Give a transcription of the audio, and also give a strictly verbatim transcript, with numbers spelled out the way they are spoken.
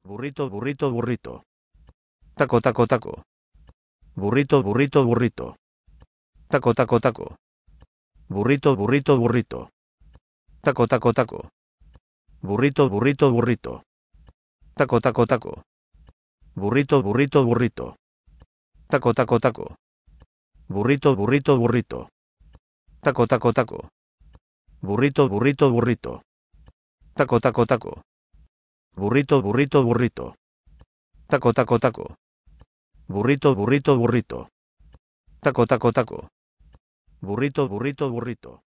Burrito, burrito, burrito. Taco, taco, taco. Burrito, burrito, burrito. Taco, taco, taco. Burrito, burrito, burrito. Taco, taco, taco. Burrito, burrito, burrito. Taco, taco, taco. Burrito, burrito, burrito. Taco, taco, taco. Burrito, burrito, burrito. Taco, taco, taco. Burrito, burrito, burrito. Taco, taco, taco. Burrito, burrito, burrito. Taco, taco, taco. Burrito, burrito, burrito. Taco, taco, taco. Burrito, burrito, burrito.